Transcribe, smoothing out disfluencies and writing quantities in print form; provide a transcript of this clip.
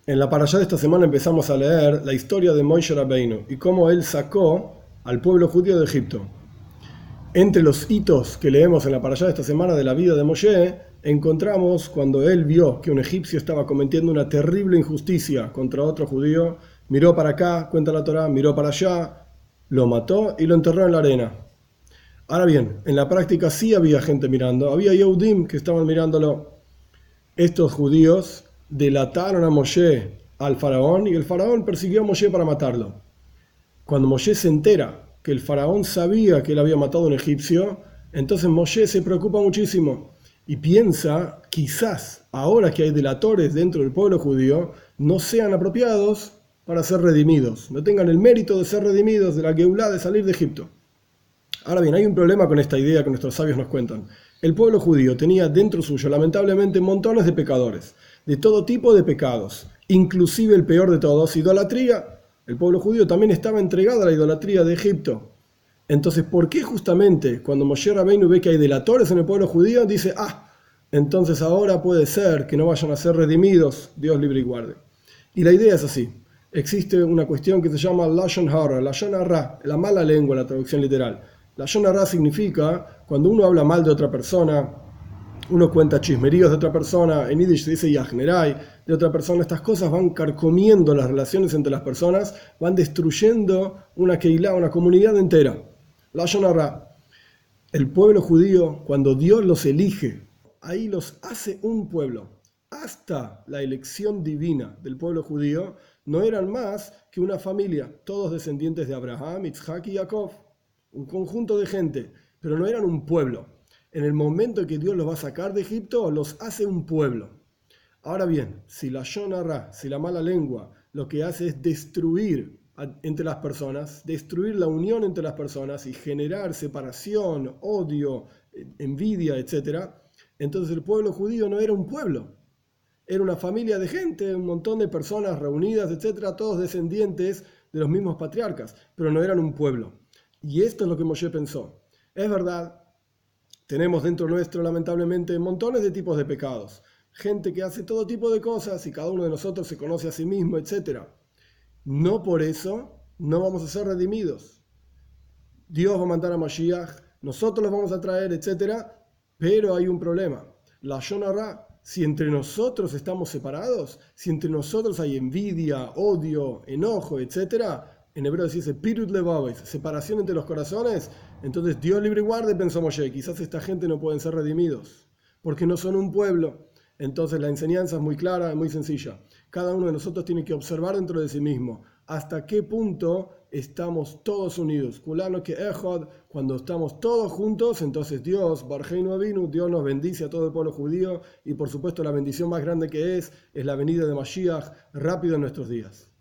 En la parashá de esta semana empezamos a leer la historia de Moshe Rabbeinu y cómo él sacó al pueblo judío de Egipto. Entre los hitos que leemos en la parashá de esta semana de la vida de Moshe, encontramos cuando él vio que un egipcio estaba cometiendo una terrible injusticia contra otro judío, miró para acá, cuenta la Torá, miró para allá, lo mató y lo enterró en la arena. Ahora bien, en la práctica sí había gente mirando, había Yehudim que estaban mirándolo. Estos judíos delataron a Moshe al faraón y el faraón persiguió a Moshe para matarlo. Cuando Moshe se entera que el faraón sabía que él había matado a un egipcio, entonces Moshe se preocupa muchísimo y piensa, quizás ahora que hay delatores dentro del pueblo judío, no sean apropiados para ser redimidos, no tengan el mérito de ser redimidos de la Geulá de salir de Egipto. Ahora bien, hay un problema con esta idea que nuestros sabios nos cuentan. El pueblo judío tenía dentro suyo, lamentablemente, montones de pecadores, de todo tipo de pecados, inclusive el peor de todos, idolatría. El pueblo judío también estaba entregado a la idolatría de Egipto. Entonces, ¿por qué justamente cuando Moshe Rabbeinu ve que hay delatores en el pueblo judío, dice, entonces ahora puede ser que no vayan a ser redimidos, Dios libre y guarde? Y la idea es así. Existe una cuestión que se llama Lashon Hara, Lashon Hara, la mala lengua, la traducción literal. Lashon Hara significa cuando uno habla mal de otra persona, uno cuenta chismeríos de otra persona, en Yiddish se dice Yajnerai, de otra persona. Estas cosas van carcomiendo las relaciones entre las personas, van destruyendo una Keilah, una comunidad entera. Lashon Hara. El pueblo judío, cuando Dios los elige, ahí los hace un pueblo. Hasta la elección divina del pueblo judío, no eran más que una familia, todos descendientes de Abraham, Isaac y Jacob, un conjunto de gente, pero no eran un pueblo. En el momento en que Dios los va a sacar de Egipto, los hace un pueblo. Ahora bien, si la Shonara, si la mala lengua, lo que hace es destruir entre las personas, destruir la unión entre las personas y generar separación, odio, envidia, etc., entonces el pueblo judío no era un pueblo, era una familia de gente, un montón de personas reunidas, etc., todos descendientes de los mismos patriarcas, pero no eran un pueblo. Y esto es lo que Moshe pensó. Es verdad, tenemos dentro nuestro, lamentablemente, montones de tipos de pecados. Gente que hace todo tipo de cosas y cada uno de nosotros se conoce a sí mismo, etc. No por eso no vamos a ser redimidos. Dios va a mandar a Mashiach, nosotros los vamos a traer, etc. Pero hay un problema. La Shonara, si entre nosotros estamos separados, si entre nosotros hay envidia, odio, enojo, etc., en hebreo se dice pirut levaves, separación entre los corazones, entonces Dios libre y guarde, pensó Moshe, quizás esta gente no pueden ser redimidos, porque no son un pueblo. Entonces la enseñanza es muy clara, muy sencilla. Cada uno de nosotros tiene que observar dentro de sí mismo hasta qué punto estamos todos unidos. Kulano que Echad, cuando estamos todos juntos, entonces Dios, Barheinu Avinu, Dios nos bendice a todo el pueblo judío y por supuesto la bendición más grande que es la venida de Mashiach rápido en nuestros días.